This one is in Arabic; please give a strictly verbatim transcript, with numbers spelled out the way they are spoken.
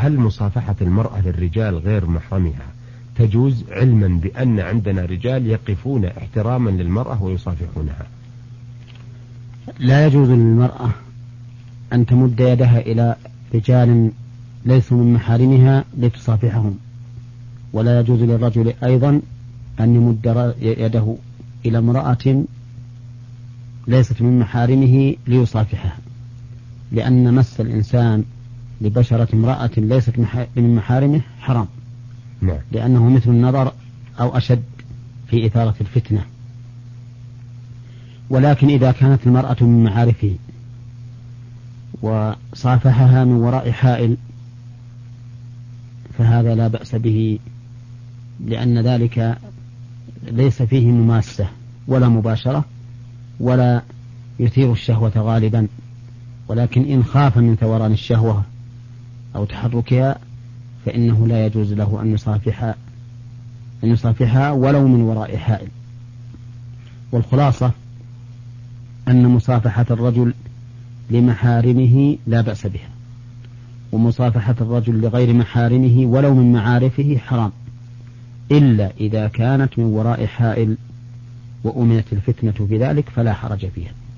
هل مصافحة المرأة للرجال غير محرمها تجوز، علما بأن عندنا رجال يقفون احتراما للمرأة ويصافحونها؟ لا يجوز للمرأة أن تمد يدها إلى رجال ليسوا من محارمها لتصافحهم، ولا يجوز للرجل أيضا أن يمد يده إلى امرأة ليست من محارمه ليصافحها، لأن مس الإنسان لبشرة امرأة ليست من محارمه حرام، نعم. لأنه مثل النظر أو أشد في إثارة الفتنة. ولكن إذا كانت المرأة من معارفه وصافحها من وراء حائل فهذا لا بأس به، لأن ذلك ليس فيه مماسة ولا مباشرة ولا يثير الشهوة غالبا، ولكن إن خاف من ثوران الشهوة أو تحركها فإنه لا يجوز له أن يصافحها أن يصافحها ولو من وراء حائل. والخلاصة أن مصافحة الرجل لمحارمه لا بأس بها، ومصافحة الرجل لغير محارمه ولو من معارفه حرام، إلا إذا كانت من وراء حائل وأمنت الفتنة بذلك فلا حرج فيها.